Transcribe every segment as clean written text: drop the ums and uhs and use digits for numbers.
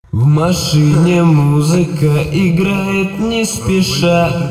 В машине музыка играет не спеша,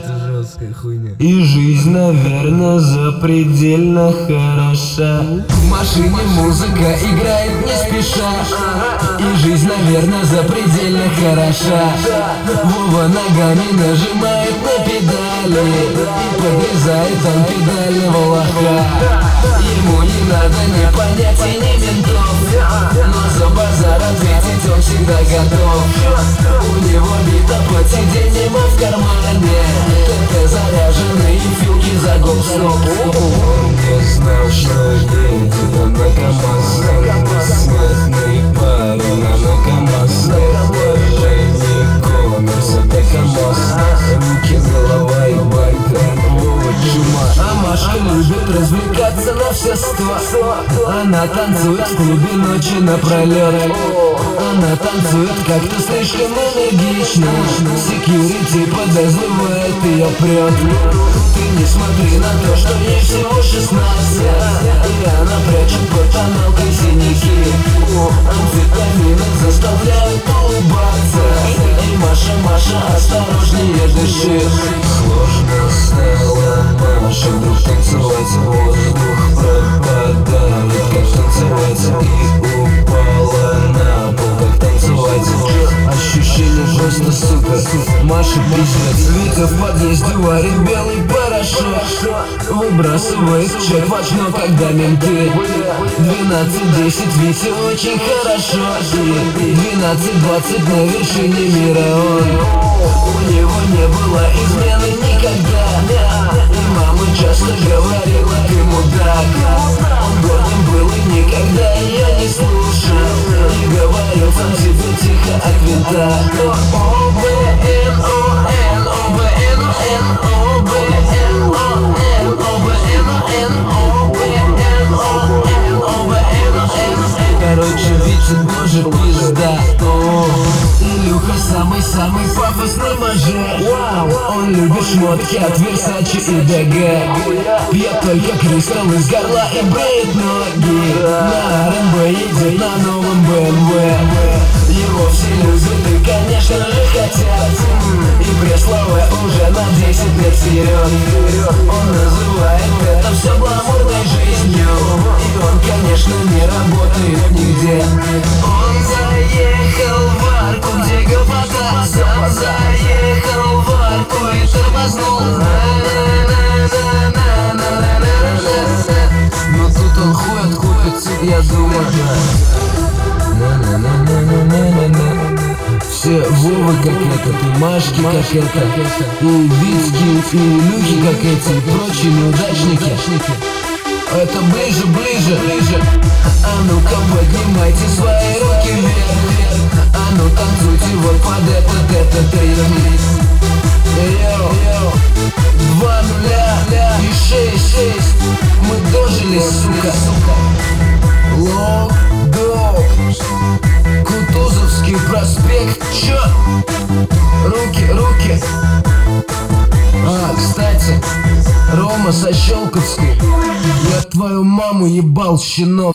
и жизнь, наверное, запредельно хороша. В машине музыка играет не спеша, и жизнь, наверное, запредельно хороша. Вова ногами нажимает на педали, и подрезает он педального лоха. Ему не надо ни понятий, ни ментов, но за базар ответить он всегда готов. У него бита под сиденьем, а в кармане ТТ заряженные филки за гоп-стоп. Он не знал, что едет на КамАЗе, светный парень, а на КамАЗе движение коммерса, да КамАЗ, руки, голова и байка, Вова чума. А Машка любит развлекаться на все 100. Она танцует в клубе ночи напролет. Она танцует как-то слишком энергично. Секьюрити подозревает, ее прет. Ты не смотри на то, что ей всего 16, и она прячет под тоналкой синяки. Амфетамины заставляют улыбаться, и Маша, осторожнее дыши. Сложно стало Маше вдруг танцевать, воздух пропадает, как танцевать, и упала на пол, как танцевать. Ощущение просто супер, Маша пиздец. Вика в подъезде варит белый порошок, выбрасывает чек в окно, когда менты. 12-10 Вите очень хорошо, и 12-20 на вершине мира он. У него не было измены никогда, и мама часто говорила: ты мудак. Он гордым был и никогда ее не слушал, и говорил сам себе тихо от винта. Короче, Витя тоже пизда. Илюха самый пафосный мажор. Он любит шмотки от Версачи и ДГ. Пьет только кристалл из горла и бреет ноги. На РНБ едет на новом БМВ. Его все любят и, конечно же, хотят, и Преслова уже на 10 лет вперед. Он называет это все гламурной жизнью, и он, конечно, не работает нигде. Он заехал в арку, где гопота, сам заехал в арку и тормознул. Но тут он хуй откупится, я думаю. Все Вовы как этот, и Машки как это, и Витьки, и Илюхи как эти, и прочие неудачники. Это ближе. А ну-ка поднимайте свои руки вверх. А ну танцуйте вот под этот ритм. 2 0 и 6. Мы дожили, сука. Лок-дог, Кутузовский проспект. Чё? Руки. Кстати, Рома со Щелковской. Я твою маму ебал, щенок.